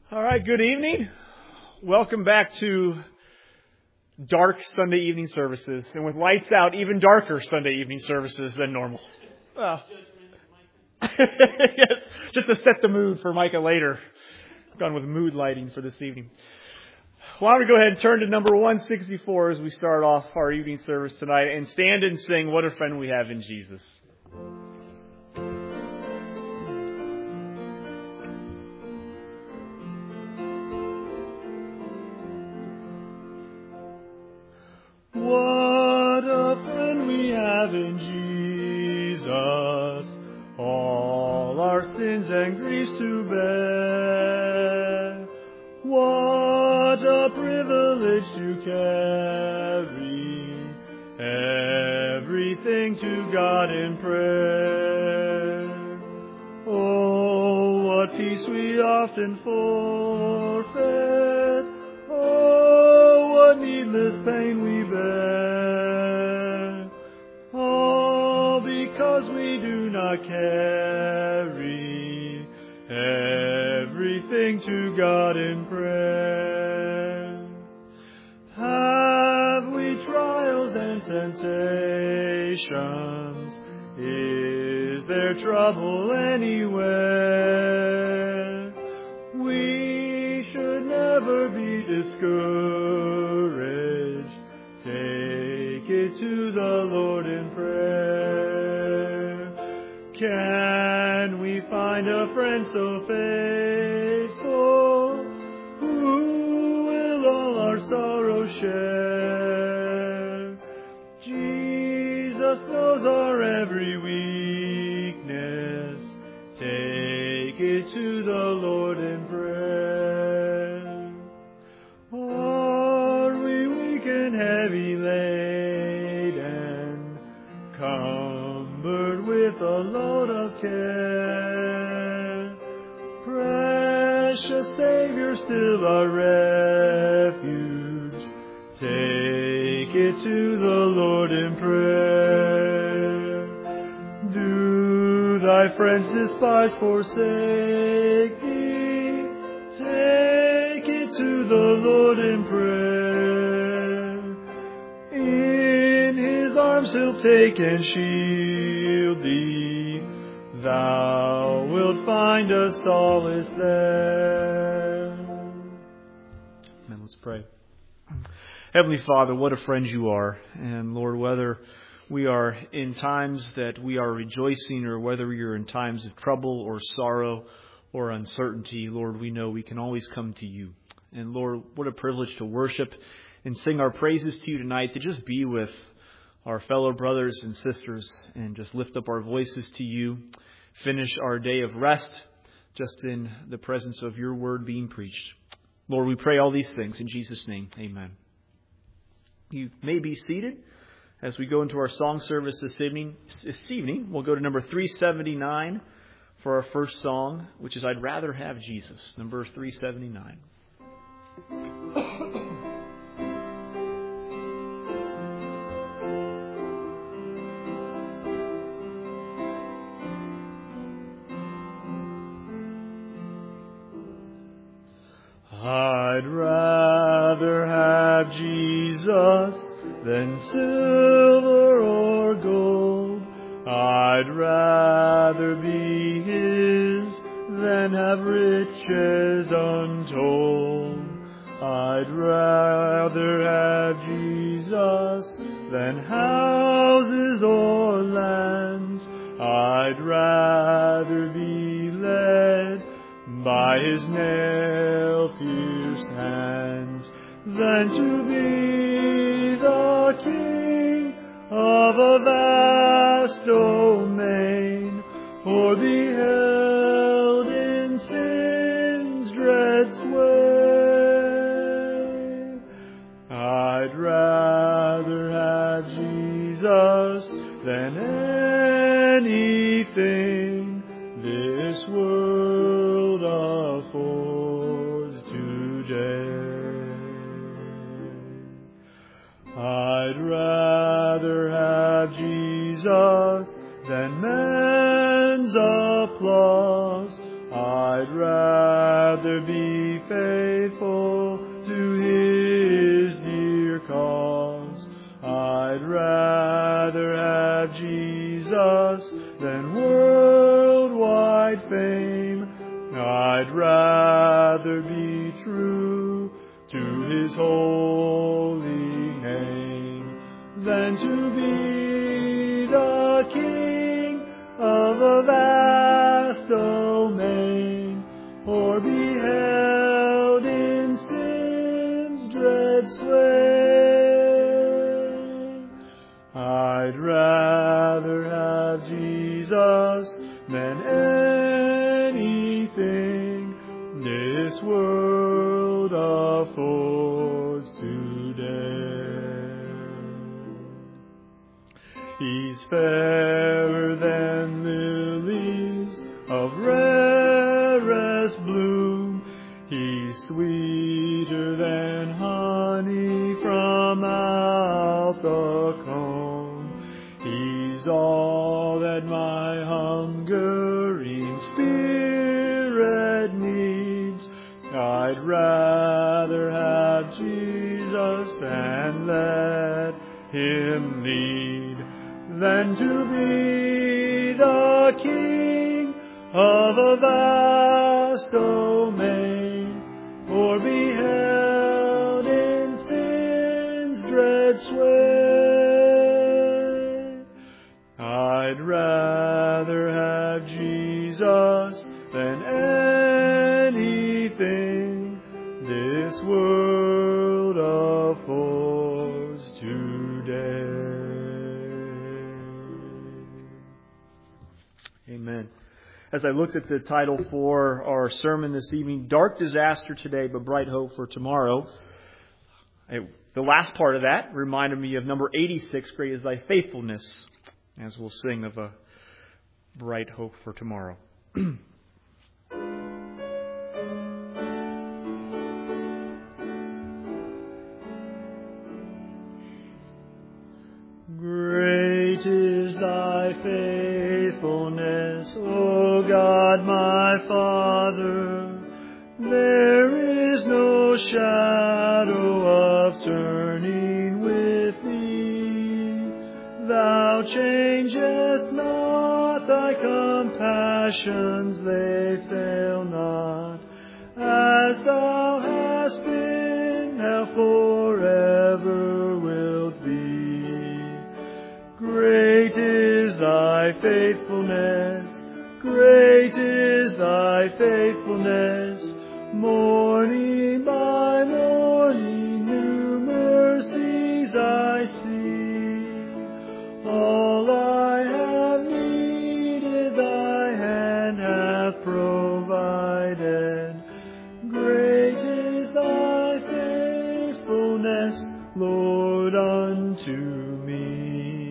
All right, good evening. Welcome back to dark Sunday evening services, and with lights out, even darker Sunday evening services than normal. Well, yes, just to set the mood for Micah later. Gone with mood lighting for this evening. Why don't we go ahead and turn to number 164 as we start off our evening service tonight, and stand and sing "What a Friend We Have in Jesus." What a friend we have in Jesus, all our sins and griefs to bear. What a privilege to carry everything to God in prayer. Oh, what peace we often forfeit. Oh, what needless pain we bear, all because we do not carry everything to God in prayer. Have we trials and temptations? Is there trouble anywhere? We should never be discouraged. Take it to the Lord in prayer. Can we find a friend so faithful who will all our sorrows share? Jesus knows our every weakness. Take it to the Lord in prayer. Are we weak and heavy laden, cumbered with a load of care? Precious Savior, still our refuge. Take it to the Lord in prayer. Do thy friends despise, forsake thee? Take it to the Lord in prayer. In His arms He'll take and shield thee. Thou wilt find a solace there. Amen. Let's pray. Heavenly Father, what a friend you are. And Lord, whether we are in times that we are rejoicing or whether we are in times of trouble or sorrow or uncertainty, Lord, we know we can always come to you. And Lord, what a privilege to worship and sing our praises to you tonight, to just be with our fellow brothers and sisters and just lift up our voices to you, finish our day of rest just in the presence of your word being preached. Lord, we pray all these things in Jesus' name. Amen. You may be seated as we go into our song service this evening. We'll go to number 379 for our first song, which is "I'd Rather Have Jesus," number 379. I'd rather have Jesus than silver or gold. I'd rather be His than have riches untold. I'd rather have Jesus than houses or lands. I'd rather be led by His nail-pierced hands than to be the king of a vast domain, or be held in sin's dread sway. I'd rather have Jesus than anything this world affords today. I'd rather have Jesus than man's applause. be faithful to His dear cause. I'd rather have Jesus than worldwide fame. I'd rather be true to His holy name than to be the king of a vast domain, or be held in sin's dread sway. I'd rather have Jesus than anything this world affords today. He's fairer than lilies of rarest bloom. He's sweeter than honey from out the comb. He's all that my hungering spirit needs. I'd rather have Jesus and let Him lead than to be the king of a vast domain, or be held in sin's dread sway. I'd rather have Jesus than anything this world affords today. Amen. As I looked at the title for our sermon this evening, Dark Disaster Today, but Bright Hope for Tomorrow, the last part of that reminded me of number 86, Great is Thy Faithfulness, as we'll sing of a bright hope for tomorrow. Great is Thy faithfulness, O God my Father. There is no shadow of turning with Thee. Thou changest not, Thy compassions, they fail not. As Thou hast been, Thou forever wilt be. Great is Thy faithfulness, great is Thy faithfulness. Morning by morning, new mercies I see. All I have needed, Thy hand hath provided. Great is Thy faithfulness, Lord, unto me.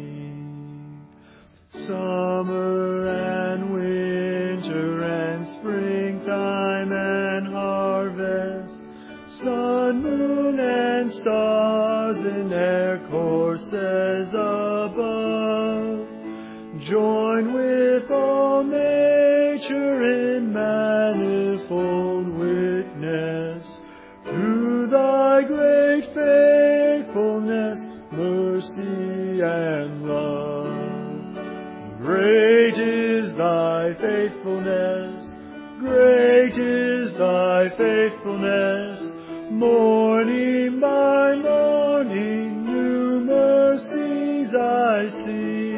Summer and winter and springtime and harvest, sun, moon, and stars in their courses above, join with all nature in manifold witness to Thy great faithfulness, mercy, and love. Great is Thy faithfulness, great is Thy faithfulness. Morning by morning, new mercies I see.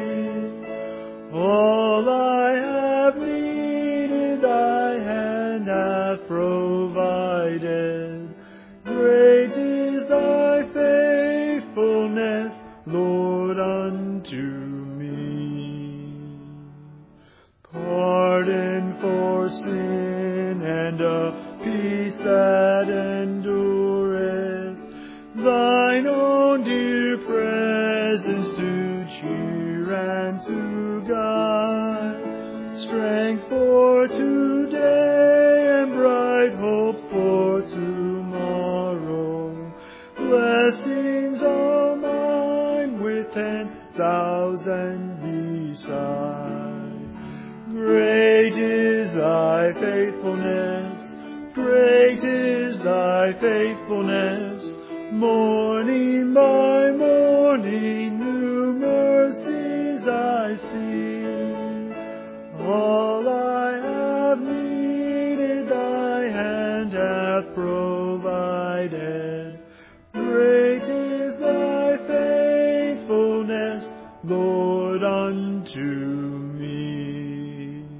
All I have needed, Thy hand hath provided. Great is Thy faithfulness, Lord, unto me. Pardon for sin and a peace that endureth, Thine own dear presence to cheer and to guide, strength for today and bright hope for tomorrow, blessings all mine with 10,000 beside. Great is Thy faithfulness, great Great is thy faithfulness. Morning by morning, new mercies I see. All I have needed, thy hand hath provided. Great is thy faithfulness, Lord, unto me.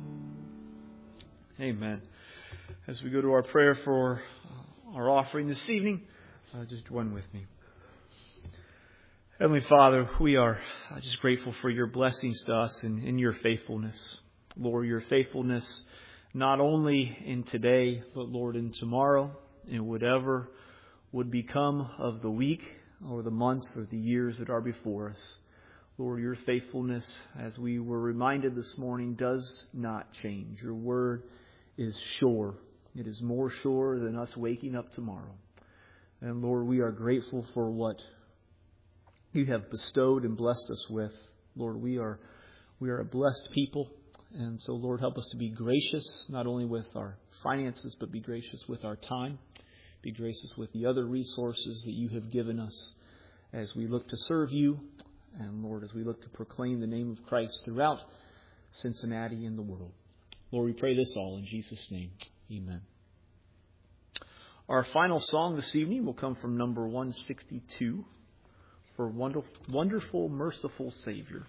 Amen. As we go to our prayer for our offering this evening, just join with me. Heavenly Father, we are just grateful for your blessings to us and your faithfulness. Lord, your faithfulness not only in today, but Lord, in tomorrow, and whatever would become of the week or the months or the years that are before us. Lord, your faithfulness, as we were reminded this morning, does not change. Your word is sure. It is more sure than us waking up tomorrow. And Lord, we are grateful for what you have bestowed and blessed us with. Lord, we are a blessed people. And so, Lord, help us to be gracious, not only with our finances, but be gracious with our time. Be gracious with the other resources that you have given us as we look to serve you. And Lord, as we look to proclaim the name of Christ throughout Cincinnati and the world. Lord, we pray this all in Jesus' name. Amen. Our final song this evening will come from number 162, For Wonderful, Merciful Savior.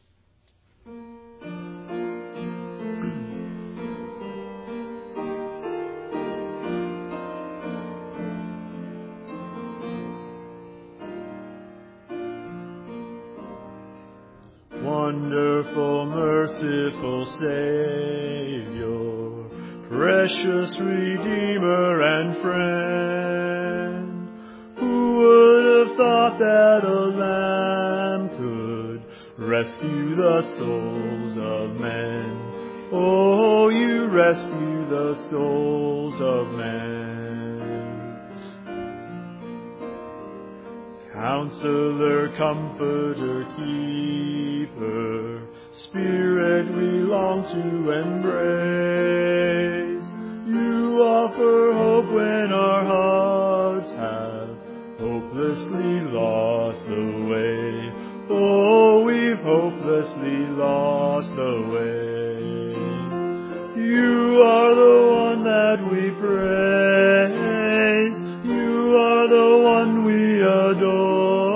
Wonderful, merciful Savior, precious Redeemer and friend, who would have thought that a lamb could rescue the souls of men? Oh, you rescue the souls of men. Counselor, Comforter, Keeper, Spirit we long to embrace. You offer hope when our hearts have hopelessly lost the way. Oh, we've hopelessly lost the way. You are the one that we praise. You are the one we adore.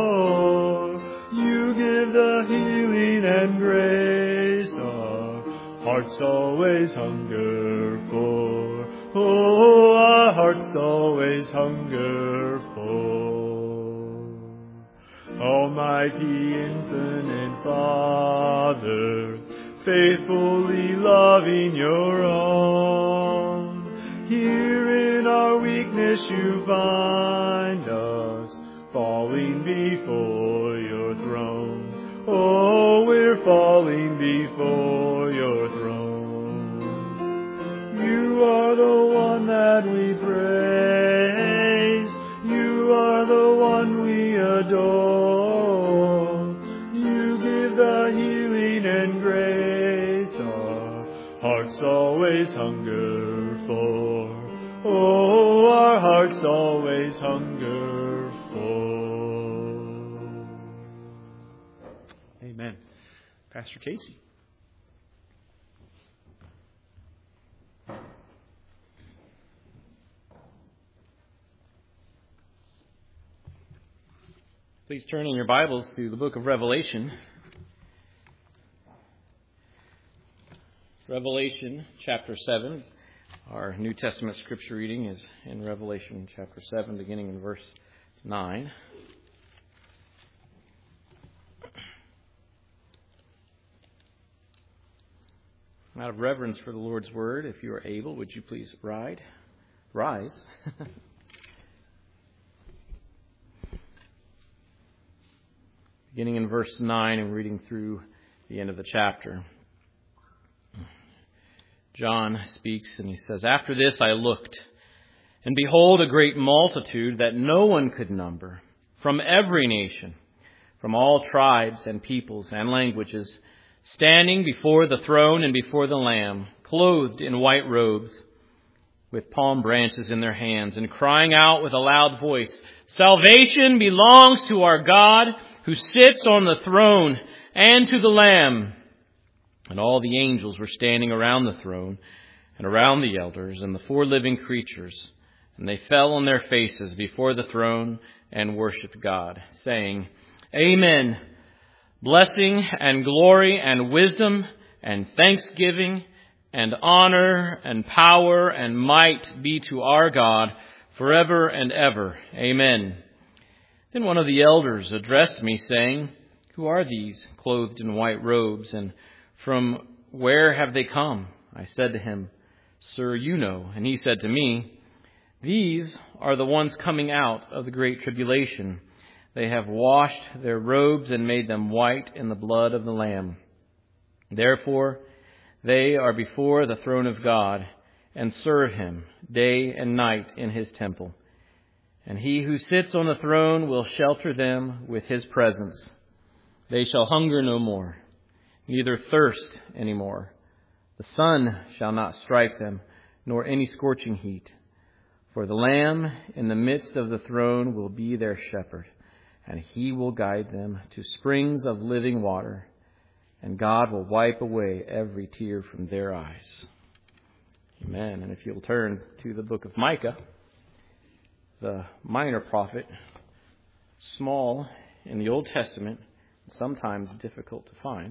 You give the healing and grace our hearts always hunger for. Oh, our hearts always hunger for. Almighty, infinite Father, faithfully loving your own, here in our weakness you find us, falling before your throne. Oh, we're falling before your throne. You are the one that we praise. You are the one we adore. You give the healing and grace our hearts always hunger for. Oh, our hearts always hunger for. Amen. Pastor Casey. Please turn in your Bibles to the book of Revelation. Revelation chapter 7. Our New Testament scripture reading is in Revelation chapter 7, beginning in verse 9. Out of reverence for the Lord's word, if you are able, would you please rise? Beginning in verse 9 and reading through the end of the chapter. John speaks and he says, After this I looked, and behold a great multitude that no one could number, from every nation, from all tribes and peoples and languages, standing before the throne and before the Lamb, clothed in white robes, with palm branches in their hands, and crying out with a loud voice, "Salvation belongs to our God who sits on the throne and to the Lamb." And all the angels were standing around the throne and around the elders and the 4 living creatures. And they fell on their faces before the throne and worshipped God, saying, "Amen. Blessing and glory and wisdom and thanksgiving and honor and power and might be to our God forever and ever. Amen." Then one of the elders addressed me, saying, "Who are these clothed in white robes, and from where have they come?" I said to him, "Sir, you know." And he said to me, "These are the ones coming out of the great tribulation. They have washed their robes and made them white in the blood of the Lamb. Therefore, they are before the throne of God and serve him day and night in his temple. And he who sits on the throne will shelter them with his presence. They shall hunger no more, neither thirst any more. The sun shall not strike them, nor any scorching heat. For the Lamb in the midst of the throne will be their shepherd, and he will guide them to springs of living water, and God will wipe away every tear from their eyes." Amen. And if you'll turn to the book of Micah, the minor prophet, small in the Old Testament, sometimes difficult to find.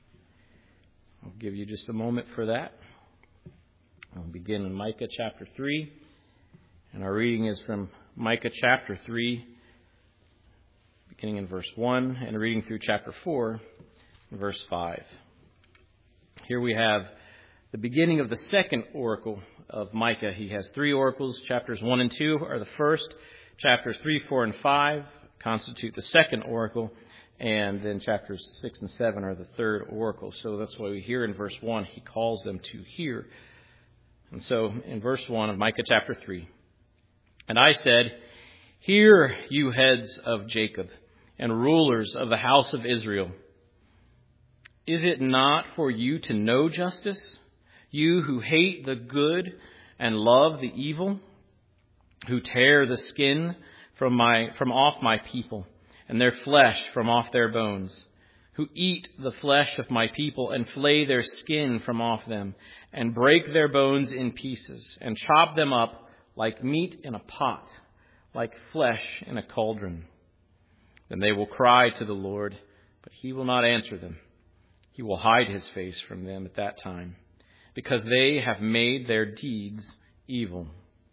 I'll give you just a moment for that. I'll begin in Micah chapter 3, and our reading is from Micah chapter 3, beginning in verse 1, and reading through chapter 4, verse 5. Here we have the beginning of the second oracle of Micah. He has 3 oracles. Chapters 1 and 2 are the first. Chapters 3, 4, and 5 constitute the second oracle. And then chapters 6 and 7 are the third oracle. So that's why we hear in verse 1, he calls them to hear. And so in verse 1 of Micah chapter 3, "And I said, Hear, you heads of Jacob, and rulers of the house of Israel. Is it not for you to know justice? You who hate the good and love the evil, who tear the skin from off my people, and their flesh from off their bones, who eat the flesh of my people and flay their skin from off them, and break their bones in pieces, and chop them up like meat in a pot, like flesh in a cauldron. Then they will cry to the Lord, but he will not answer them. He will hide his face from them at that time, because they have made their deeds evil.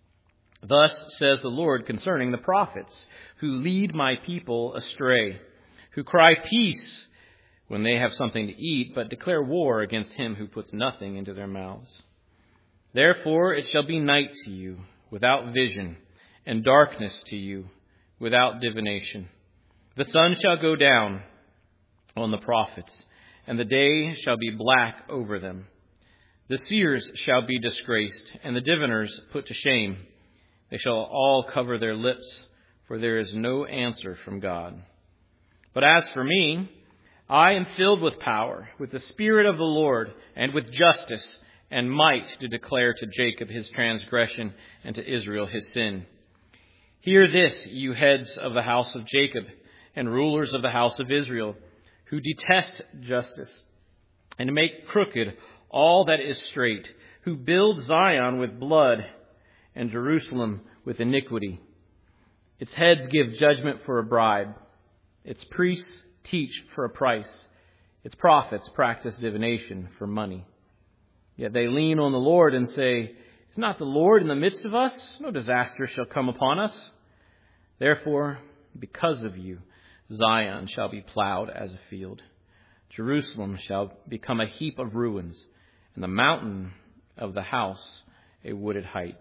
Thus says the Lord concerning the prophets, who lead my people astray, who cry peace when they have something to eat, but declare war against him who puts nothing into their mouths. Therefore it shall be night to you without vision, and darkness to you without divination. The sun shall go down on the prophets, and the day shall be black over them. The seers shall be disgraced, and the diviners put to shame. They shall all cover their lips, for there is no answer from God. But as for me, I am filled with power, with the Spirit of the Lord, and with justice and might to declare to Jacob his transgression and to Israel his sin. Hear this, you heads of the house of Jacob and rulers of the house of Israel, who detest justice and make crooked all that is straight, who build Zion with blood and Jerusalem with iniquity. Its heads give judgment for a bribe. Its priests teach for a price. Its prophets practice divination for money. Yet they lean on the Lord and say, Is not the Lord in the midst of us? No disaster shall come upon us. Therefore, because of you, Zion shall be plowed as a field. Jerusalem shall become a heap of ruins, and the mountain of the house a wooded height.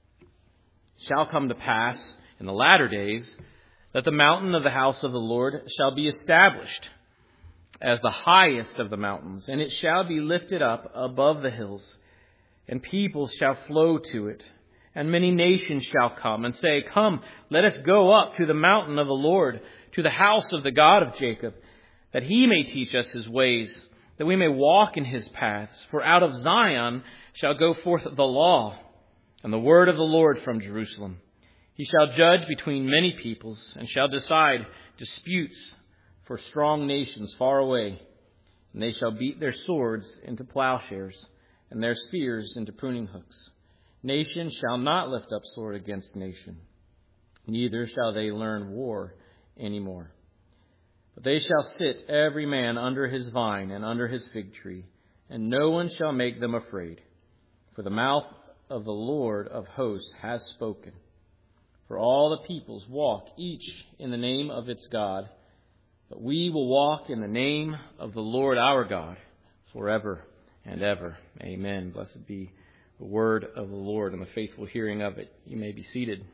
It shall come to pass in the latter days that the mountain of the house of the Lord shall be established as the highest of the mountains, and it shall be lifted up above the hills, and people shall flow to it, and many nations shall come and say, Come, let us go up to the mountain of the Lord, to the house of the God of Jacob, that he may teach us his ways, that we may walk in his paths. For out of Zion shall go forth the law and the word of the Lord from Jerusalem. He shall judge between many peoples, and shall decide disputes for strong nations far away. And they shall beat their swords into plowshares, and their spears into pruning hooks. Nation shall not lift up sword against nation, neither shall they learn war any more. But they shall sit every man under his vine and under his fig tree, and no one shall make them afraid. For the mouth of the Lord of hosts has spoken. For all the peoples walk each in the name of its God, but we will walk in the name of the Lord our God forever and ever. Amen. Blessed be the word of the Lord and the faithful hearing of it. You may be seated.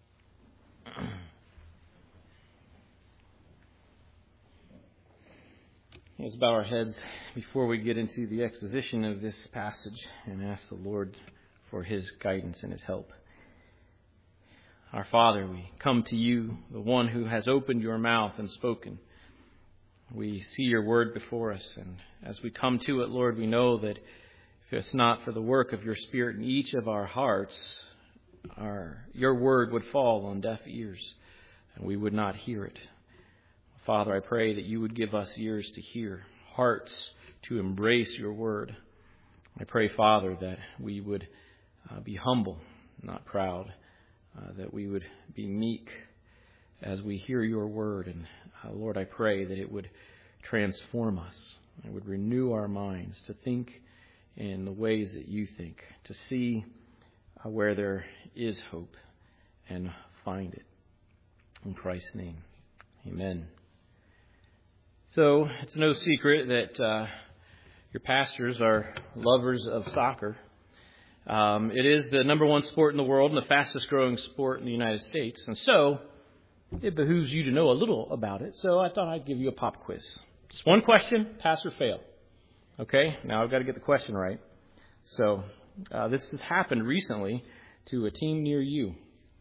Let's bow our heads before we get into the exposition of this passage and ask the Lord for His guidance and His help. Our Father, we come to you, the one who has opened your mouth and spoken. We see your word before us, and as we come to it, Lord, we know that if it's not for the work of your Spirit in each of our hearts, your word would fall on deaf ears, and we would not hear it. Father, I pray that you would give us ears to hear, hearts to embrace your word. I pray, Father, that we would be humble, not proud, that we would be meek as we hear your word. And Lord, I pray that it would transform us. It would renew our minds to think in the ways that you think, to see where there is hope and find it. In Christ's name, amen. So it's no secret that your pastors are lovers of soccer. It is the number one sport in the world and the fastest growing sport in the United States. And so it behooves you to know a little about it. So I thought I'd give you a pop quiz. Just one question, pass or fail. Okay, now I've got to get the question right. So this has happened recently to a team near you.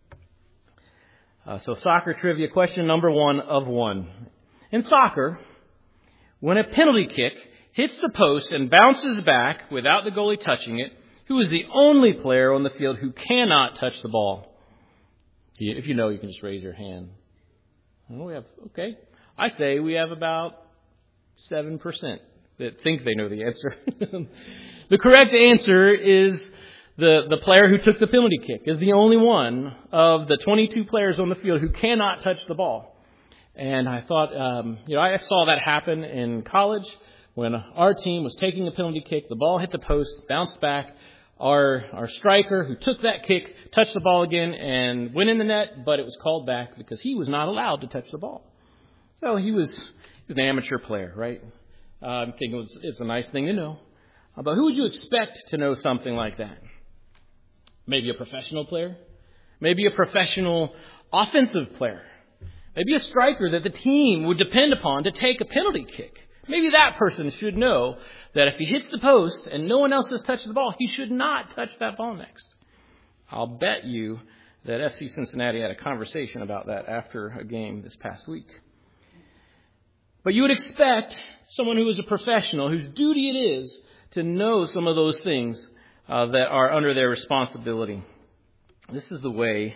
So soccer trivia question number 1 of 1. In soccer, when a penalty kick hits the post and bounces back without the goalie touching it, who is the only player on the field who cannot touch the ball? If you know, you can just raise your hand. Okay. I say we have about 7% that think they know the answer. The correct answer is the player who took the penalty kick is the only one of the 22 players on the field who cannot touch the ball. And I thought, I saw that happen in college when our team was taking a penalty kick. The ball hit the post, bounced back. Our striker who took that kick touched the ball again and went in the net, but it was called back because he was not allowed to touch the ball. So he was an amateur player, right? I'm thinking it's a nice thing to know. But who would you expect to know something like that? Maybe a professional player? Maybe a professional offensive player? Maybe a striker that the team would depend upon to take a penalty kick. Maybe that person should know that if he hits the post and no one else has touched the ball, he should not touch that ball next. I'll bet you that FC Cincinnati had a conversation about that after a game this past week. But you would expect someone who is a professional, whose duty it is to know some of those things that are under their responsibility. This is the way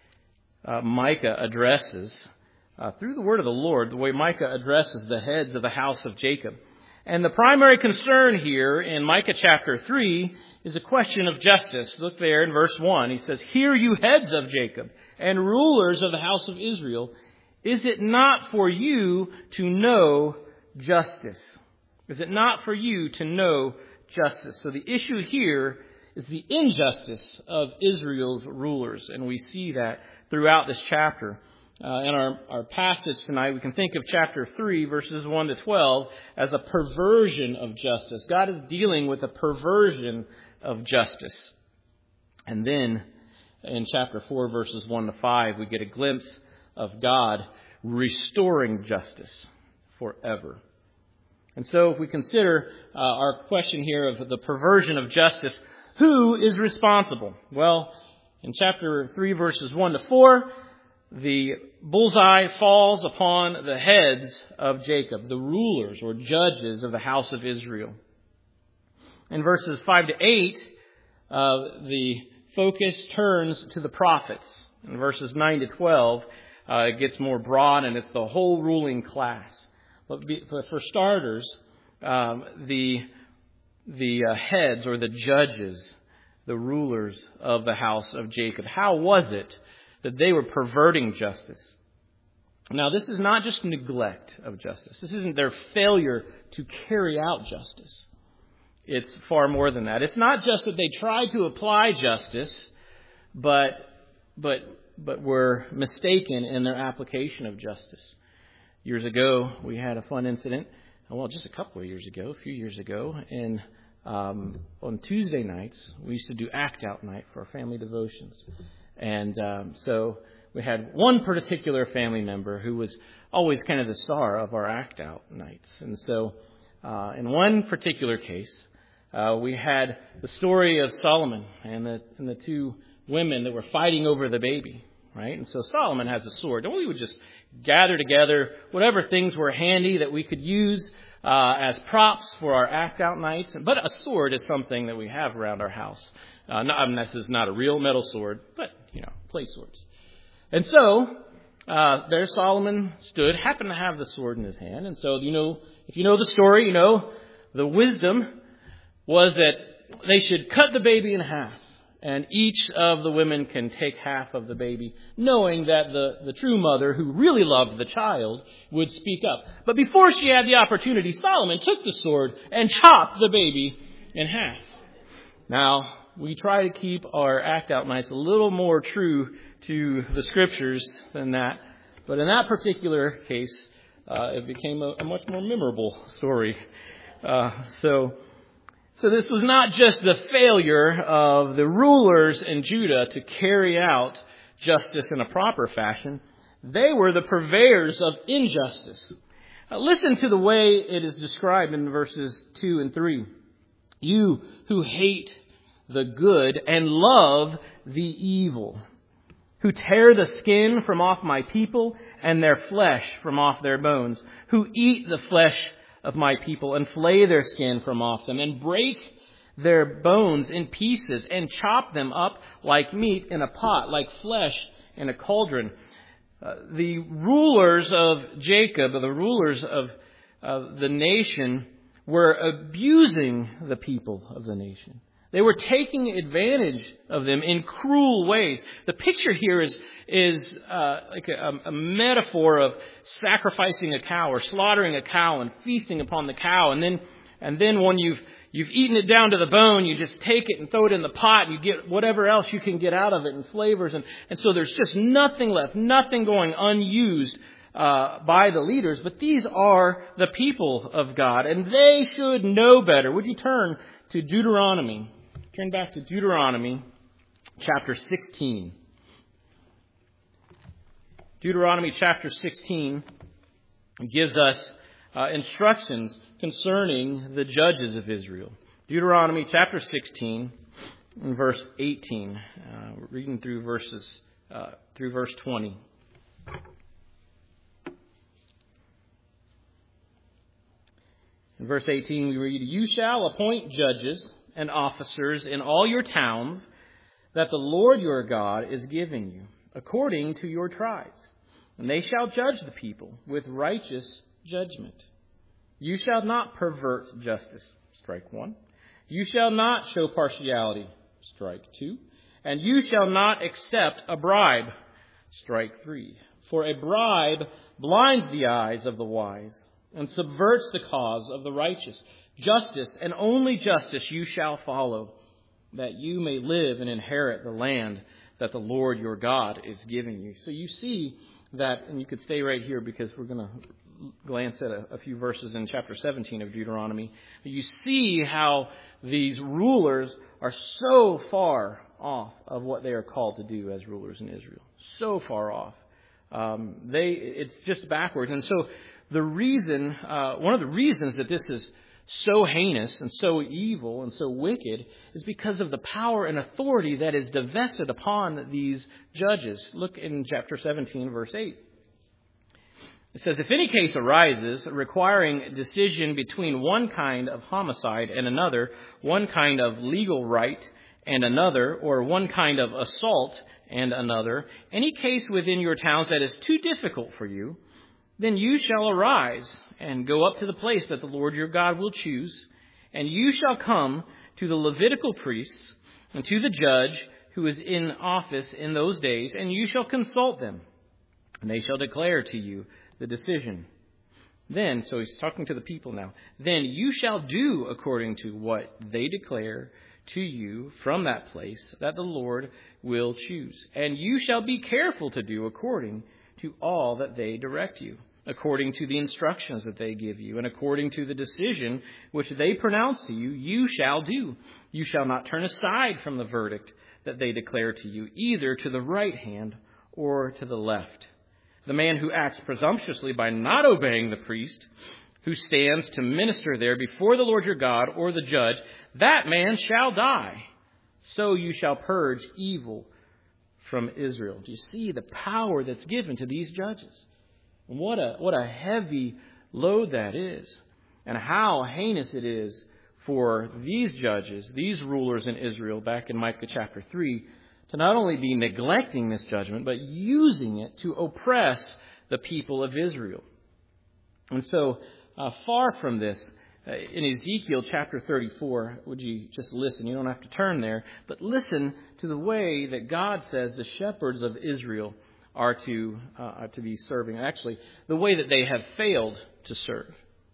Micah addresses, through the word of the Lord, the way Micah addresses the heads of the house of Jacob. And the primary concern here in Micah chapter 3 is a question of justice. Look there in verse 1. He says, "Hear you heads of Jacob and rulers of the house of Israel. Is it not for you to know justice?" Is it not for you to know justice? So the issue here is the injustice of Israel's rulers. And we see that throughout this chapter. In our passage tonight, we can think of chapter 3, verses 1 to 12, as a perversion of justice. God is dealing with a perversion of justice. And then in chapter 4, verses 1 to 5, we get a glimpse of God restoring justice forever. And so if we consider our question here of the perversion of justice, who is responsible? Well, in chapter 3, verses 1 to 4, the bullseye falls upon the heads of Jacob, the rulers or judges of the house of Israel. In verses 5 to 8, the focus turns to the prophets. In verses 9 to 12, it gets more broad, and it's the whole ruling class. But for starters, the heads or the judges, the rulers of the house of Jacob, how was it that they were perverting justice? Now, this is not just neglect of justice. This isn't their failure to carry out justice. It's far more than that. It's not just that they tried to apply justice, but were mistaken in their application of justice. Years ago, we had a fun incident. Well, just a few years ago, and on Tuesday nights, we used to do Act Out Night for our family devotions. And so we had one particular family member who was always kind of the star of our Act Out Nights. And so in one particular case, we had the story of Solomon and the two women that were fighting over the baby, right? And so Solomon has a sword. And we would just gather together whatever things were handy that we could use as props for our Act Out Nights. But a sword is something that we have around our house. This is not a real metal sword, but, play swords. And so there Solomon stood, happened to have the sword in his hand. And so, if you know the story, the wisdom was that they should cut the baby in half. And each of the women can take half of the baby, knowing that the true mother, who really loved the child, would speak up. But before she had the opportunity, Solomon took the sword and chopped the baby in half. Now, we try to keep our Act Out Nights a little more true to the Scriptures than that. But in that particular case, it became a much more memorable story. So this was not just the failure of the rulers in Judah to carry out justice in a proper fashion. They were the purveyors of injustice. Listen to the way it is described in verses 2 and 3. You who hate the good and love the evil, who tear the skin from off my people and their flesh from off their bones, who eat the flesh of my people and flay their skin from off them and break their bones in pieces and chop them up like meat in a pot, like flesh in a cauldron. The rulers of Jacob, the rulers of the nation, were abusing the people of the nation. They were taking advantage of them in cruel ways. The picture here is like a metaphor of sacrificing a cow or slaughtering a cow and feasting upon the cow. And then when you've eaten it down to the bone, you just take it and throw it in the pot and you get whatever else you can get out of it and flavors. And so there's just nothing left, nothing going unused by the leaders. But these are the people of God, and they should know better. Would you turn to Deuteronomy? Turn back to Deuteronomy chapter 16. Deuteronomy chapter 16 gives us instructions concerning the judges of Israel. Deuteronomy chapter 16 and verse 18. We're reading through verse 20. In verse 18 we read, You shall appoint judges and officers in all your towns that the Lord your God is giving you, according to your tribes. And they shall judge the people with righteous judgment. You shall not pervert justice. Strike 1. You shall not show partiality. Strike 2. And you shall not accept a bribe. Strike 3. For a bribe blinds the eyes of the wise and subverts the cause of the righteous. Justice and only justice you shall follow, that you may live and inherit the land that the Lord your God is giving you. So you see that, and you could stay right here because we're going to glance at a few verses in chapter 17 of Deuteronomy. You see how these rulers are so far off of what they are called to do as rulers in Israel. So far off. It's just backwards. And so one of the reasons that this is so heinous and so evil and so wicked is because of the power and authority that is divested upon these judges. Look in chapter 17, verse 8. It says, If any case arises requiring decision between one kind of homicide and another, one kind of legal right and another, or one kind of assault and another, any case within your towns that is too difficult for you, then you shall arise and go up to the place that the Lord your God will choose, and you shall come to the Levitical priests and to the judge who is in office in those days, and you shall consult them, and they shall declare to you the decision. Then, so he's talking to the people now, then you shall do according to what they declare to you from that place that the Lord will choose. And you shall be careful to do according to all that they direct you, according to the instructions that they give you, and according to the decision which they pronounce to you, you shall do. You shall not turn aside from the verdict that they declare to you, either to the right hand or to the left. The man who acts presumptuously by not obeying the priest who stands to minister there before the Lord your God or the judge, that man shall die. So you shall purge evil from Israel. Do you see the power that's given to these judges? And what a heavy load that is. And how heinous it is for these judges, these rulers in Israel, back in Micah chapter 3, to not only be neglecting this judgment, but using it to oppress the people of Israel. And so, far from this, in Ezekiel chapter 34, would you just listen? You don't have to turn there, but listen to the way that God says the shepherds of Israel are to be serving. Actually, the way that they have failed to serve.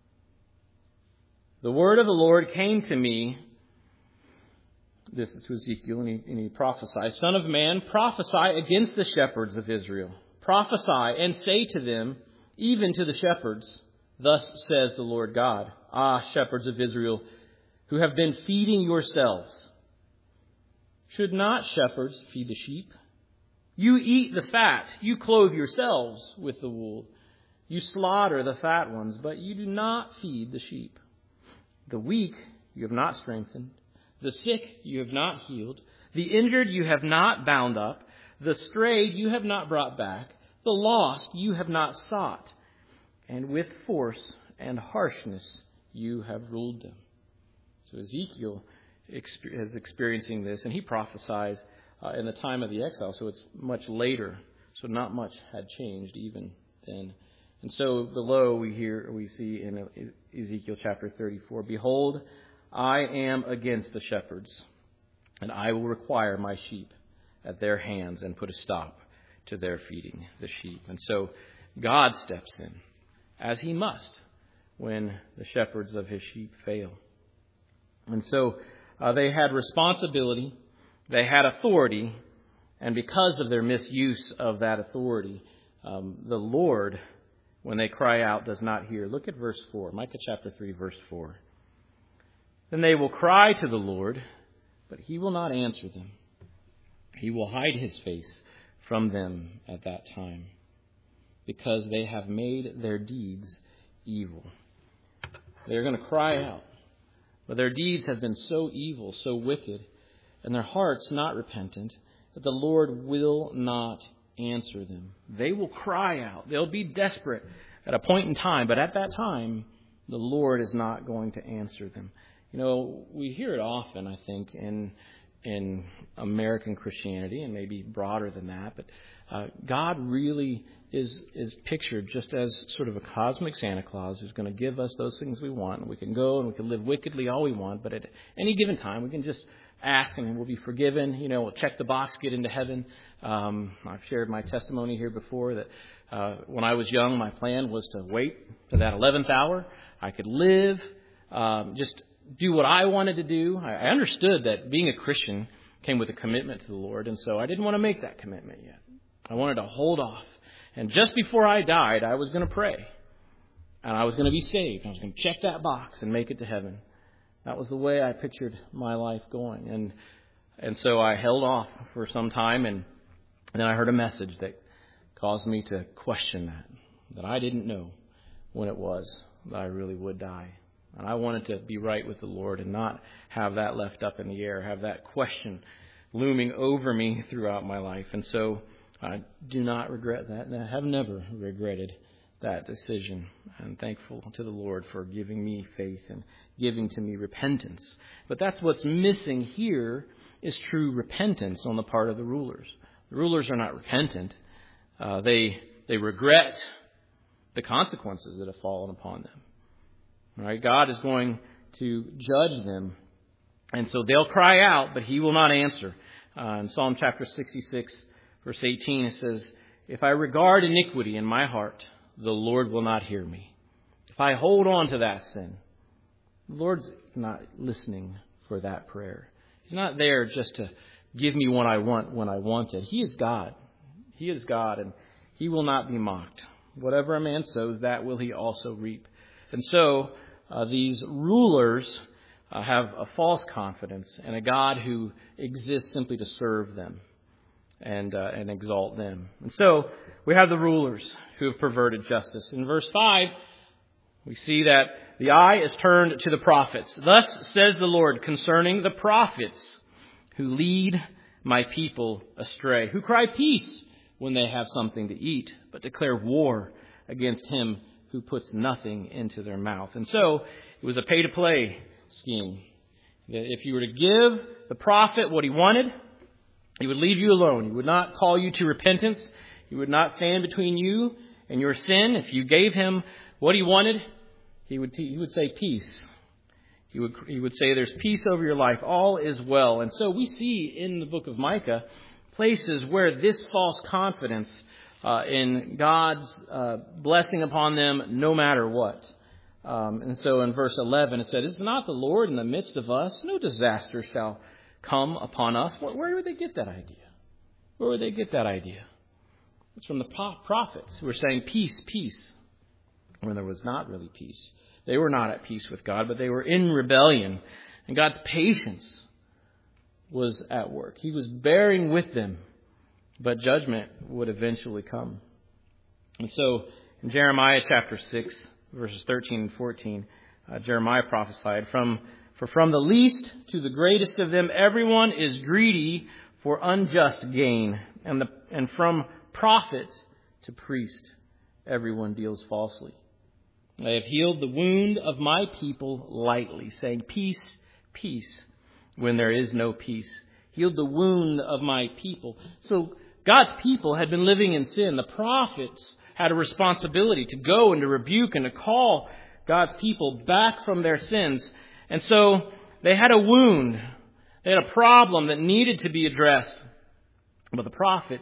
The word of the Lord came to me. This is to Ezekiel, and he prophesies, Son of man, prophesy against the shepherds of Israel. Prophesy and say to them, even to the shepherds, thus says the Lord God, Ah, shepherds of Israel, who have been feeding yourselves. Should not shepherds feed the sheep? You eat the fat, you clothe yourselves with the wool. You slaughter the fat ones, but you do not feed the sheep. The weak you have not strengthened. The sick you have not healed. The injured you have not bound up. The strayed you have not brought back. The lost you have not sought. And with force and harshness you have ruled them. So Ezekiel is experiencing this, and he prophesies in the time of the exile, so it's much later. So not much had changed even then. And so below we see in Ezekiel chapter 34, Behold, I am against the shepherds, and I will require my sheep at their hands and put a stop to their feeding the sheep. And so God steps in, as he must, when the shepherds of his sheep fail. And so they had responsibility, they had authority, and because of their misuse of that authority, the Lord, when they cry out, does not hear. Look at verse 4, Micah chapter 3, verse 4. Then they will cry to the Lord, but he will not answer them. He will hide his face from them at that time, because they have made their deeds evil. They're going to cry out, but their deeds have been so evil, so wicked, and their hearts not repentant, that the Lord will not answer them. They will cry out. They'll be desperate at a point in time, but at that time, the Lord is not going to answer them. You know, we hear it often, I think, in American Christianity, and maybe broader than that, but God really is pictured just as sort of a cosmic Santa Claus who's going to give us those things we want. And we can go and we can live wickedly all we want, but at any given time we can just ask and we'll be forgiven. You know, we'll check the box, get into heaven. I've shared my testimony here before that when I was young, my plan was to wait to that 11th hour. I could live, just do what I wanted to do. I understood that being a Christian came with a commitment to the Lord, and so I didn't want to make that commitment yet. I wanted to hold off. And just before I died, I was going to pray. And I was going to be saved. I was going to check that box and make it to heaven. That was the way I pictured my life going. And so I held off for some time, and then I heard a message that caused me to question that I didn't know when it was that I really would die. And I wanted to be right with the Lord and not have that left up in the air, have that question looming over me throughout my life. And so I do not regret that, and I have never regretted that decision. I'm thankful to the Lord for giving me faith and giving to me repentance. But that's what's missing here is true repentance on the part of the rulers. The rulers are not repentant. They regret the consequences that have fallen upon them. All right? God is going to judge them. And so they'll cry out, but He will not answer. In Psalm chapter 66, verse 18, it says, "If I regard iniquity in my heart, the Lord will not hear me." If I hold on to that sin, the Lord's not listening for that prayer. He's not there just to give me what I want when I want it. He is God. He is God, and He will not be mocked. Whatever a man sows, that will he also reap. And so these rulers have a false confidence in a God who exists simply to serve them and exalt them. And so we have the rulers who have perverted justice. In verse 5, we see that the eye is turned to the prophets. "Thus says the Lord concerning the prophets who lead my people astray, who cry peace when they have something to eat, but declare war against him who puts nothing into their mouth." And so it was a pay-to-play scheme. If you were to give the prophet what he wanted, he would leave you alone. He would not call you to repentance. He would not stand between you and your sin. If you gave him what he wanted, he would say peace. He would say there's peace over your life. All is well. And so we see in the book of Micah places where this false confidence in God's blessing upon them no matter what. And so in verse 11 it said, "Is not the Lord in the midst of us? No disaster shall come upon us." Where would they get that idea? Where would they get that idea? It's from the prophets who were saying peace, peace, when there was not really peace. They were not at peace with God, but they were in rebellion. And God's patience was at work. He was bearing with them, but judgment would eventually come. And so in Jeremiah chapter 6, verses 13 and 14, Jeremiah prophesied, For from the least to the greatest of them, everyone is greedy for unjust gain. And from prophet to priest, everyone deals falsely. I have healed the wound of my people lightly, saying, peace, peace, when there is no peace. Healed the wound of my people. So God's people had been living in sin. The prophets had a responsibility to go and to rebuke and to call God's people back from their sins. And so they had a wound. They had a problem that needed to be addressed. But the prophet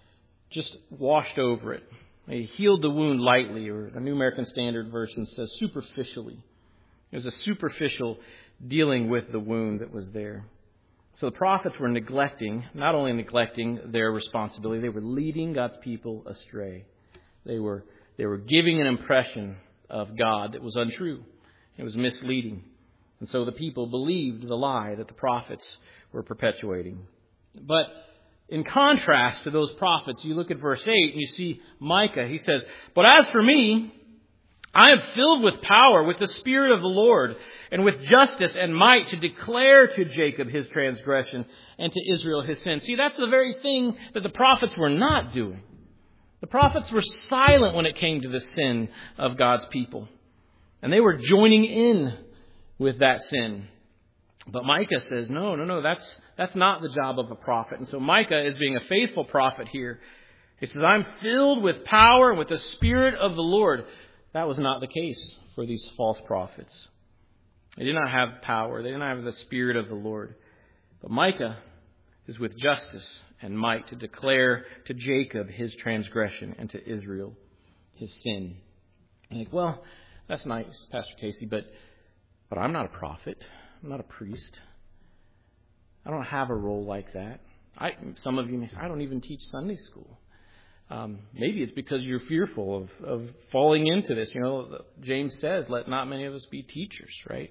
just washed over it. He healed the wound lightly, or the New American Standard Version says superficially. It was a superficial dealing with the wound that was there. So the prophets were not only neglecting their responsibility, they were leading God's people astray. They were giving an impression of God that was untrue. It was misleading. And so the people believed the lie that the prophets were perpetuating. But in contrast to those prophets, you look at verse 8 and you see Micah. He says, But as for me, I am filled with power, with the Spirit of the Lord, and with justice and might to declare to Jacob his transgression and to Israel his sin. See, that's the very thing that the prophets were not doing. The prophets were silent when it came to the sin of God's people. And they were joining in with that sin. But Micah says, no, that's not the job of a prophet. And so Micah is being a faithful prophet here. He says, I'm filled with power and with the Spirit of the Lord. That was not the case for these false prophets. They did not have power. They did not have the Spirit of the Lord. But Micah is with justice and might to declare to Jacob his transgression and to Israel his sin. And you think, well, that's nice, Pastor Casey, but I'm not a prophet. I'm not a priest. I don't have a role like that. Some of you may say, I don't even teach Sunday school. Maybe it's because you're fearful of falling into this. You know, James says, let not many of us be teachers, right?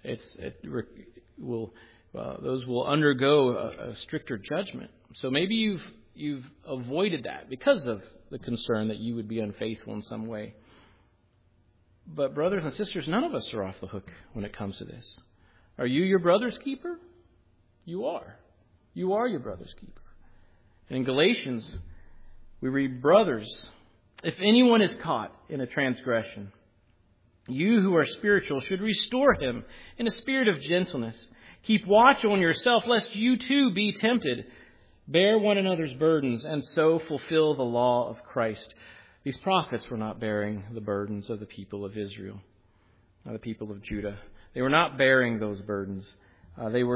Those will undergo a stricter judgment. So maybe you've avoided that because of the concern that you would be unfaithful in some way. But brothers and sisters, none of us are off the hook when it comes to this. Are you your brother's keeper? You are. You are your brother's keeper. And in Galatians, we read, Brothers, if anyone is caught in a transgression, you who are spiritual should restore him in a spirit of gentleness, Keep watch on yourself, lest you too be tempted. Bear one another's burdens, and so fulfill the law of Christ. These prophets were not bearing the burdens of the people of Israel, the people of Judah. They were not bearing those burdens. They did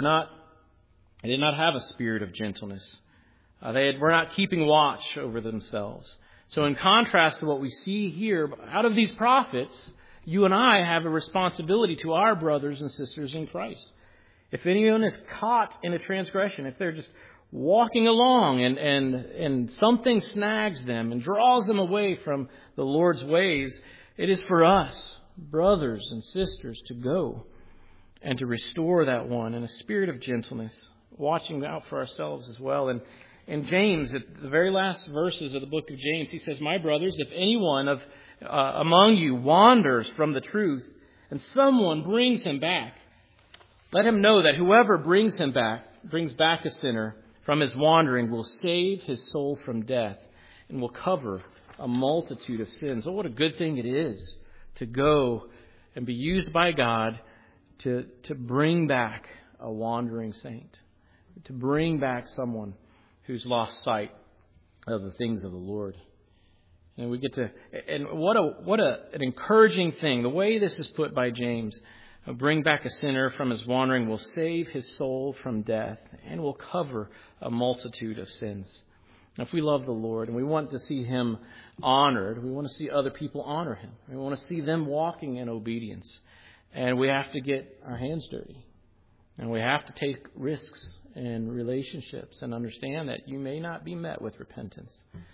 not have a spirit of gentleness. They were not keeping watch over themselves. So in contrast to what we see here, out of these prophets, you and I have a responsibility to our brothers and sisters in Christ. If anyone is caught in a transgression, if they're just walking along and something snags them and draws them away from the Lord's ways, it is for us, brothers and sisters, to go and to restore that one in a spirit of gentleness, watching out for ourselves as well. And in James, at the very last verses of the book of James, he says, "My brothers, if anyone among you wanders from the truth and someone brings him back, let him know that whoever brings back a sinner from his wandering will save his soul from death and will cover a multitude of sins." Oh, what a good thing it is to go and be used by God to bring back a wandering saint, to bring back someone who's lost sight of the things of the Lord. And we get to, and what an encouraging thing. The way this is put by James, bring back a sinner from his wandering will save his soul from death and will cover a multitude of sins. Now, if we love the Lord and we want to see Him honored, we want to see other people honor Him. We want to see them walking in obedience. And we have to get our hands dirty. And we have to take risks in relationships and understand that you may not be met with repentance.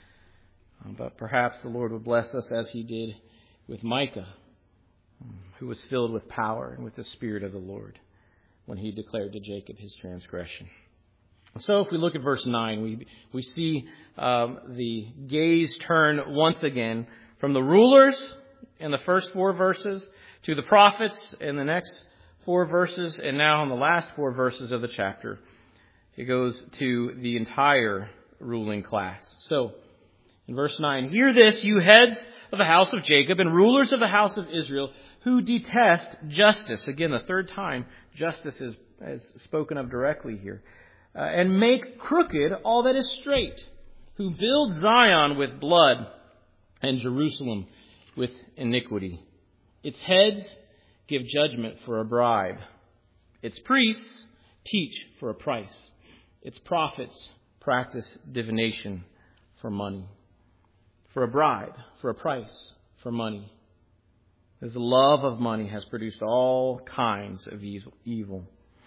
But perhaps the Lord would bless us as He did with Micah, who was filled with power and with the Spirit of the Lord when he declared to Jacob his transgression. So if we look at verse 9, we see the gaze turn once again from the rulers in the first 4 verses to the prophets in the next 4 verses, and now in the last 4 verses of the chapter, it goes to the entire ruling class. So in verse 9, "Hear this, you heads of the house of Jacob and rulers of the house of Israel, who detest justice." Again, the third time justice is spoken of directly here. "And make crooked all that is straight, who build Zion with blood and Jerusalem with iniquity. Its heads give judgment for a bribe. Its priests teach for a price. Its prophets practice divination for money." For a bribe, for a price, for money. As the love of money has produced all kinds of evil.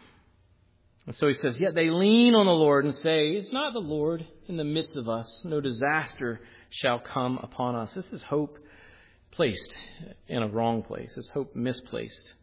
And so he says, "Yet they lean on the Lord and say, 'Is not the Lord in the midst of us? No disaster shall come upon us.'" This is hope placed in a wrong place. This hope misplaced.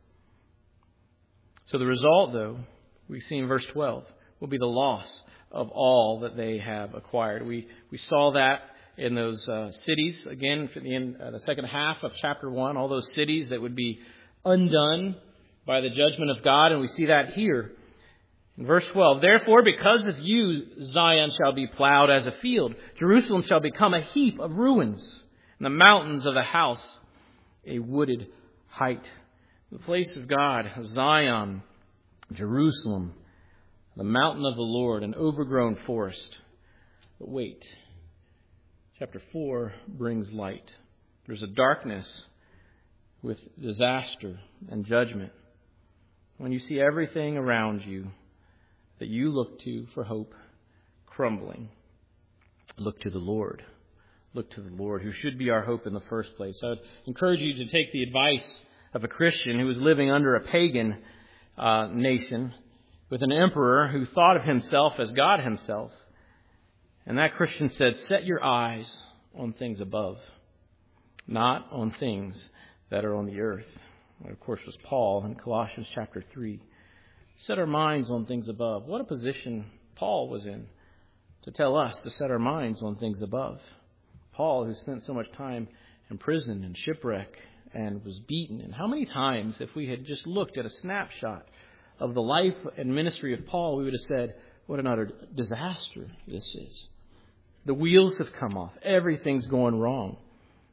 So the result, though, we see in verse 12, will be the loss of all that they have acquired. We saw that in those cities, again, in the second half of chapter 1, all those cities that would be undone by the judgment of God. And we see that here in verse 12. "Therefore, because of you, Zion shall be plowed as a field. Jerusalem shall become a heap of ruins, and the mountains of the house a wooded height." The place of God, Zion, Jerusalem, the mountain of the Lord, an overgrown forest. But wait. Chapter 4 brings light. There's a darkness with disaster and judgment. When you see everything around you that you look to for hope crumbling, look to the Lord. Look to the Lord, who should be our hope in the first place. I would encourage you to take the advice of a Christian who was living under a pagan nation with an emperor who thought of himself as God Himself. And that Christian said, "Set your eyes on things above, not on things that are on the earth." That, of course, was Paul in Colossians chapter 3. Set our minds on things above. What a position Paul was in to tell us to set our minds on things above. Paul, who spent so much time in prison and shipwreck and was beaten. And how many times, if we had just looked at a snapshot of the life and ministry of Paul, we would have said, what an utter disaster this is. The wheels have come off. Everything's going wrong.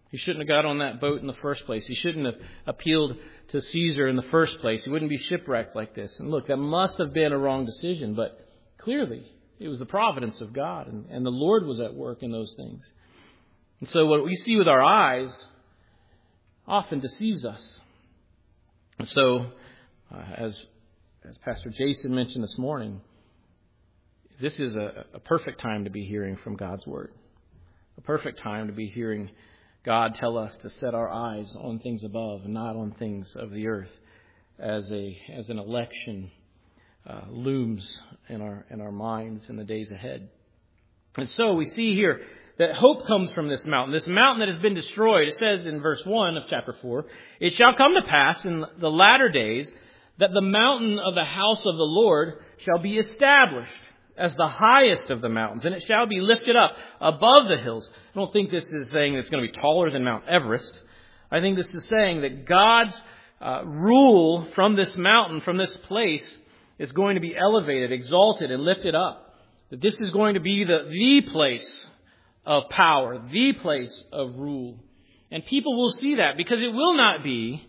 He shouldn't have got on that boat in the first place. He shouldn't have appealed to Caesar in the first place. He wouldn't be shipwrecked like this. And look, that must have been a wrong decision, but clearly it was the providence of God, and the Lord was at work in those things. And so what we see with our eyes often deceives us. And so, as Pastor Jason mentioned this morning, this is a perfect time to be hearing from God's Word. A perfect time to be hearing God tell us to set our eyes on things above and not on things of the earth, as an election looms in our minds in the days ahead. And so we see here that hope comes from this mountain that has been destroyed. It says in verse 1 of chapter 4, "It shall come to pass in the latter days that the mountain of the house of the Lord shall be established as the highest of the mountains, and it shall be lifted up above the hills." I don't think this is saying it's going to be taller than Mount Everest. I think this is saying that God's rule from this mountain, from this place, is going to be elevated, exalted, and lifted up. That this is going to be the place of power, the place of rule. And people will see that, because it will not be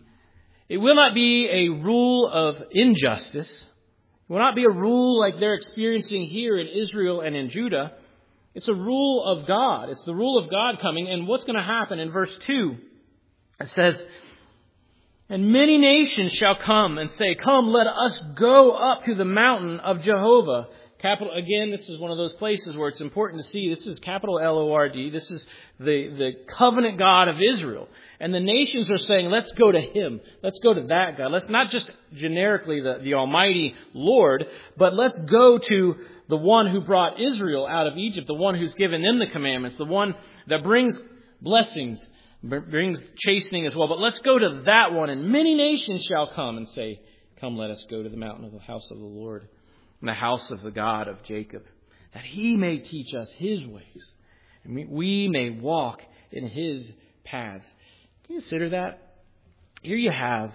a rule of injustice. It will not be a rule like they're experiencing here in Israel and in Judah. It's a rule of God. It's the rule of God coming. And what's going to happen in verse 2? It says, "And many nations shall come and say, 'Come, let us go up to the mountain of Jehovah.'" Capital, again, this is one of those places where it's important to see. This is capital Lord. This is the covenant God of Israel. And the nations are saying, let's go to Him. Let's go to that God. Let's not just generically the Almighty Lord, but let's go to the one who brought Israel out of Egypt, the one who's given them the commandments, the one that brings blessings, brings chastening as well. But let's go to that one. And many nations shall come and say, "Come, let us go to the mountain of the house of the Lord, and the house of the God of Jacob, that He may teach us His ways, and we may walk in His paths." Can you consider that? Here you have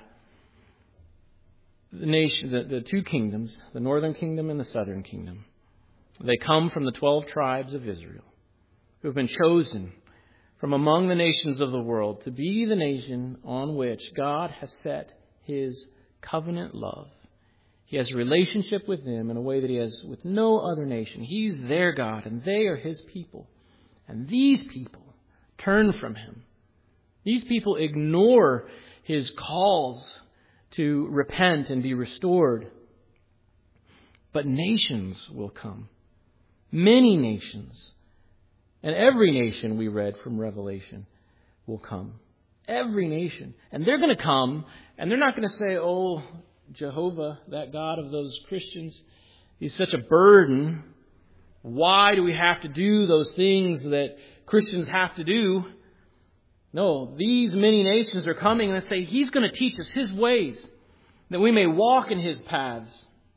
the nation, the two kingdoms, the northern kingdom and the southern kingdom. They come from the 12 tribes of Israel, who have been chosen from among the nations of the world to be the nation on which God has set His covenant love. He has a relationship with them in a way that He has with no other nation. He's their God, and they are His people. And these people turn from Him. These people ignore His calls to repent and be restored. But nations will come. Many nations. And every nation, we read from Revelation, will come. Every nation. And they're going to come, and they're not going to say, "Oh, Jehovah, that God of those Christians, He's such a burden. Why do we have to do those things that Christians have to do?" No, these many nations are coming and they say, He's going to teach us His ways, that we may walk in His paths.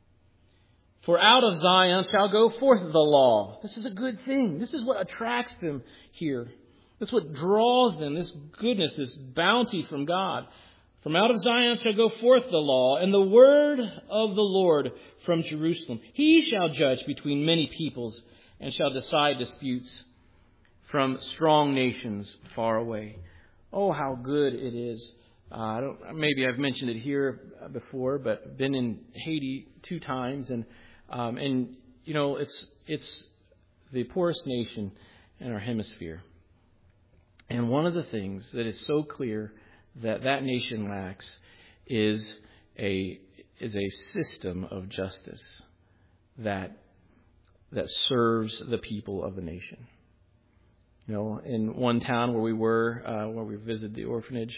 "For out of Zion shall go forth the law." This is a good thing. This is what attracts them here. That's what draws them, this goodness, this bounty from God. "From out of Zion shall go forth the law, and the word of the Lord from Jerusalem. He shall judge between many peoples, and shall decide disputes from strong nations far away." Oh, how good it is. Maybe I've mentioned it here before, but I've been in Haiti 2 times, and you know, it's the poorest nation in our hemisphere. And one of the things that is so clear that nation lacks is a system of justice that serves the people of the nation. You know, in one town where we visited the orphanage,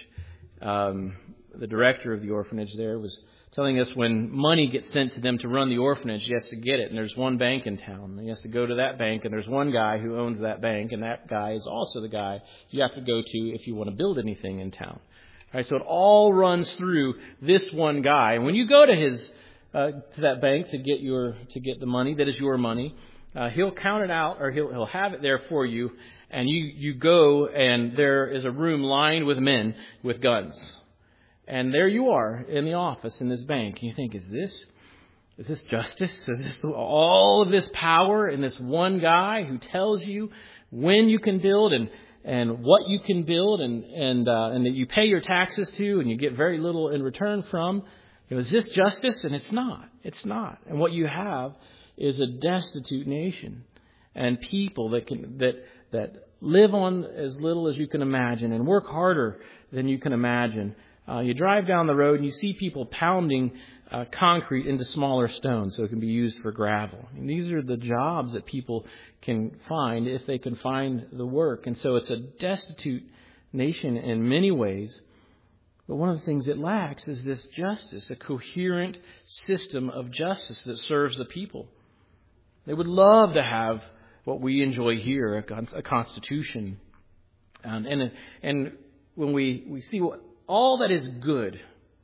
the director of the orphanage there was telling us when money gets sent to them to run the orphanage, he has to get it. And there's one bank in town. And he has to go to that bank, and there's one guy who owns that bank, and that guy is also the guy you have to go to if you want to build anything in town. All right, so it all runs through this one guy. And when you go to to that bank to get the money that is your money, he'll count it out, or he'll have it there for you. And you go, and there is a room lined with men with guns. And there you are in the office in this bank. And you think, is this justice? Is this all of this power in this one guy who tells you when you can build and and what you can build and that you pay your taxes to and you get very little in return from. Is this justice? And it's not. It's not. And what you have is a destitute nation and people that live on as little as you can imagine and work harder than you can imagine. You drive down the road and you see people pounding concrete into smaller stones so it can be used for gravel. And these are the jobs that people can find if they can find the work. And so it's a destitute nation in many ways. But one of the things it lacks is this justice, a coherent system of justice that serves the people. They would love to have what we enjoy here, a constitution. And when we see all that is good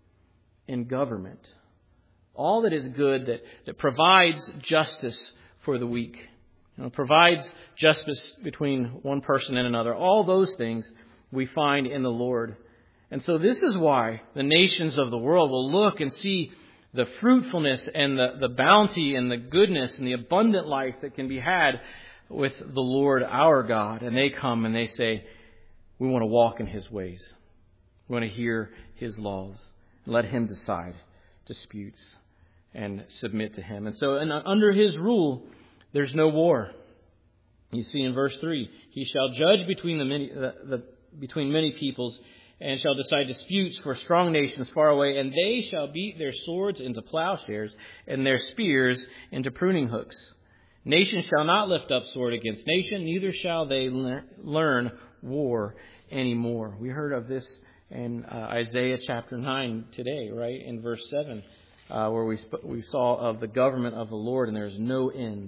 in government, all that is good that provides justice for the weak, provides justice between one person and another, all those things we find in the Lord. And so this is why the nations of the world will look and see the fruitfulness and the bounty and the goodness and the abundant life that can be had with the Lord our God. And they come and they say, we want to walk in His ways. We want to hear His laws. Let Him decide disputes and submit to Him. And so under His rule, there's no war. You see in verse 3, He shall judge between between many peoples and shall decide disputes for strong nations far away, and they shall beat their swords into plowshares and their spears into pruning hooks. Nation shall not lift up sword against nation, neither shall they learn war anymore. We heard of this in Isaiah chapter 9 today, right, in verse 7, where we saw of the government of the Lord, and there's no end,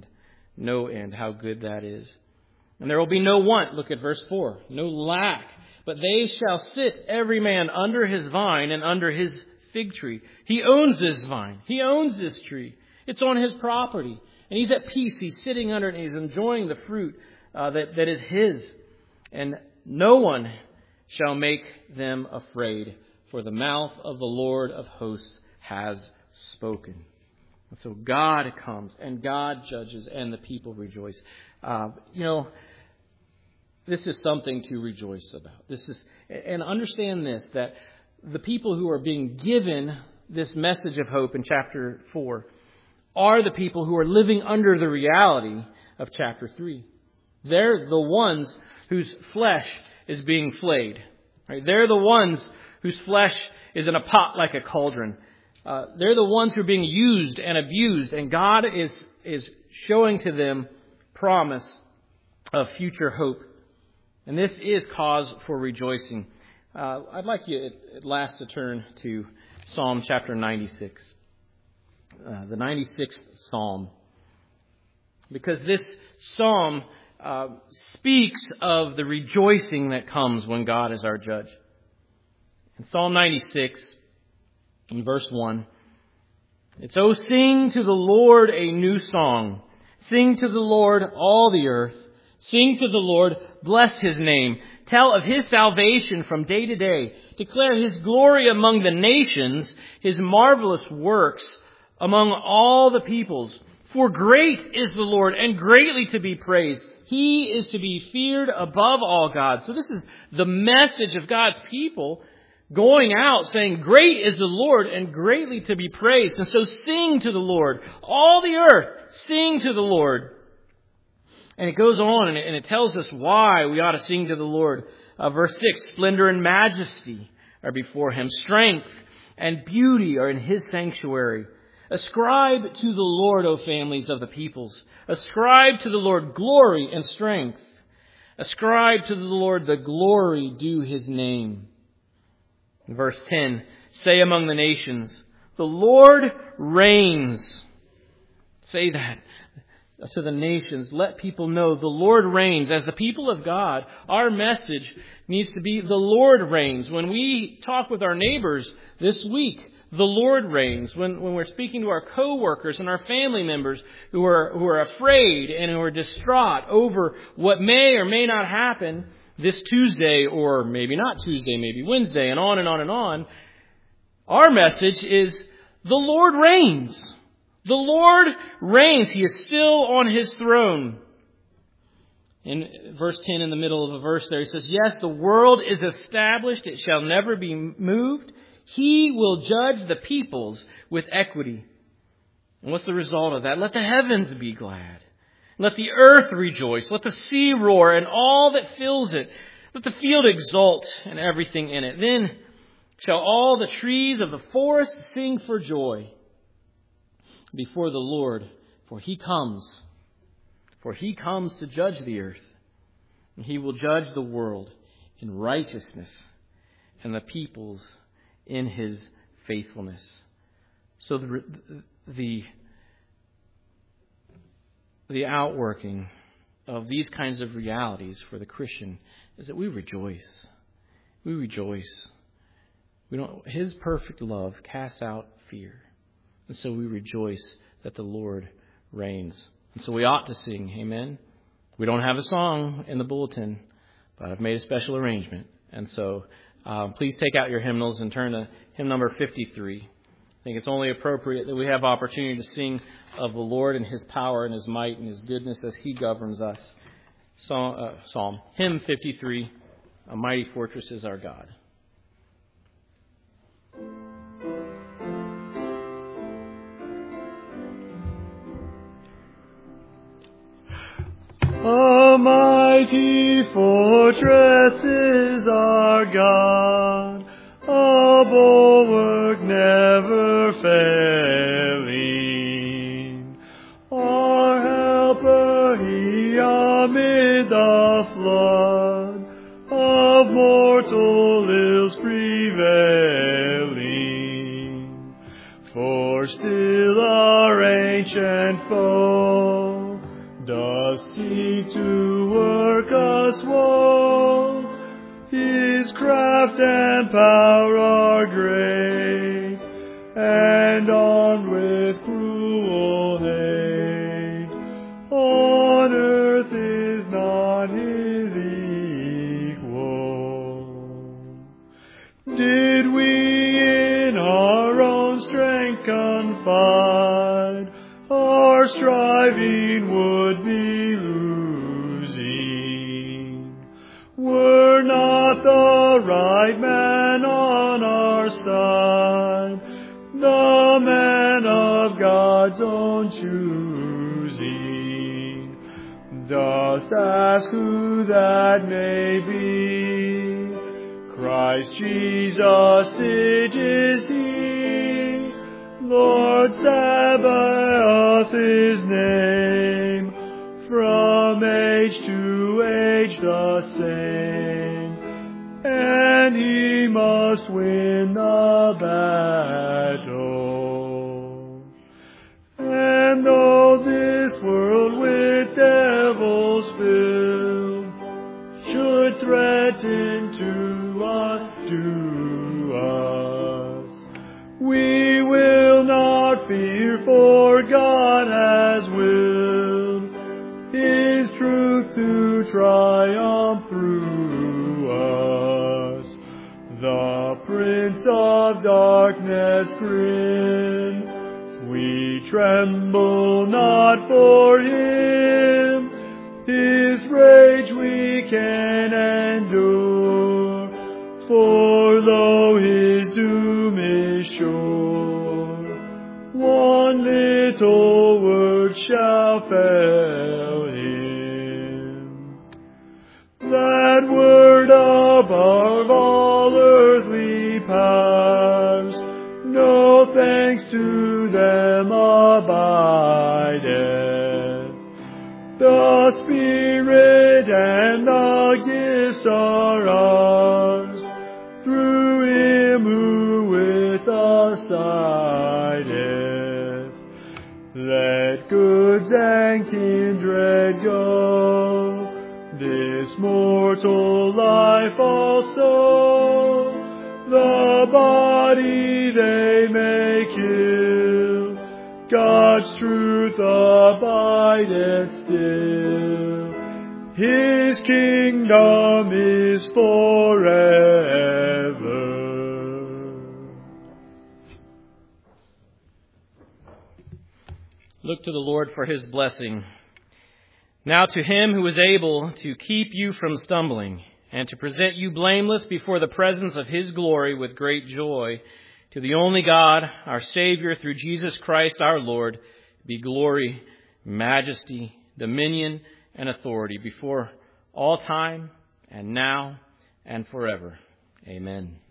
how good that is. And there will be no want, look at verse 4, no lack, but they shall sit every man under his vine and under his fig tree. He owns this vine. He owns this tree. It's on his property. And he's at peace. He's sitting under it and he's enjoying the fruit that is his. And no one shall make them afraid, for the mouth of the Lord of hosts has spoken. And so God comes and God judges and the people rejoice. This is something to rejoice about. And understand this, that the people who are being given this message of hope in chapter 4 are the people who are living under the reality of chapter 3. They're the ones whose flesh is being flayed. Right? They're the ones whose flesh is in a pot like a cauldron. They're the ones who are being used and abused, and God is showing to them promise of future hope. And this is cause for rejoicing. I'd like you at last to turn to Psalm chapter 96. The 96th Psalm. Because this Psalm speaks of the rejoicing that comes when God is our judge. In Psalm 96, in verse 1, it's, "O sing to the Lord a new song. Sing to the Lord all the earth. Sing to the Lord, bless His name. Tell of His salvation from day to day. Declare His glory among the nations, His marvelous works among all the peoples. For great is the Lord and greatly to be praised. He is to be feared above all gods." So this is the message of God's people going out saying, great is the Lord and greatly to be praised. And so sing to the Lord. All the earth, sing to the Lord. And it goes on and it tells us why we ought to sing to the Lord. Verse 6, "Splendor and majesty are before Him. Strength and beauty are in His sanctuary. Ascribe to the Lord, O families of the peoples. Ascribe to the Lord glory and strength. Ascribe to the Lord the glory due His name." Verse 10, "Say among the nations, the Lord reigns." Say that to the nations. Let people know the Lord reigns. As the people of God, our message needs to be the Lord reigns. When we talk with our neighbors this week, the Lord reigns. When we're speaking to our co-workers and our family members who are afraid and who are distraught over what may or may not happen this Tuesday, or maybe not Tuesday, maybe Wednesday, and on and on and on, our message is the Lord reigns. The Lord reigns. He is still on His throne. In verse 10, in the middle of the verse there, he says, yes, the world is established. It shall never be moved. He will judge the peoples with equity. And what's the result of that? Let the heavens be glad. Let the earth rejoice. Let the sea roar and all that fills it. Let the field exult and everything in it. Then shall all the trees of the forest sing for joy before the Lord, for He comes. For He comes to judge the earth. And He will judge the world in righteousness and the peoples in His faithfulness. So the outworking of these kinds of realities for the Christian is that we rejoice. We rejoice. His perfect love casts out fear. And so we rejoice that the Lord reigns. And so we ought to sing, amen. We don't have a song in the bulletin, but I've made a special arrangement. And so please take out your hymnals and turn to hymn number 53. I think it's only appropriate that we have opportunity to sing of the Lord and His power and His might and His goodness as He governs us. Psalm, hymn 53, A Mighty Fortress is Our God. A mighty fortress is our God, a bulwark never failing. Our helper He amid the flood of mortal ills prevailing. For still our ancient foe does seek to work us woe. His craft and power are great, and armed with cruel hate. On earth is not His equal. Did we in our own strength confide, our striving would be losing. Were not the right man on our side, the man of God's own choosing? Dost ask who that may be? Christ Jesus, it is He. Lord Sabaoth His name, from age to age the same, and He must win the battle. And though this world with devils filled should threaten to undo us, we will not fear, for God has willed His truth to triumph through us. The Prince of Darkness grim, we tremble not for Him. His rage we can endure, for though His doom is sure, one little word shall fail Him. That word above all earthly powers, no thanks to them abideth. The Spirit and the gifts are ours, through Him who with us abideth. Let goods and kindred go, this mortal life also, the body they may kill, God's truth abideth still. His kingdom is forever. Look to the Lord for His blessing. Now to him who is able to keep you from stumbling and to present you blameless before the presence of his glory with great joy, to the only God, our Savior, through Jesus Christ our Lord, be glory, majesty, dominion, and authority before all time and now and forever. Amen.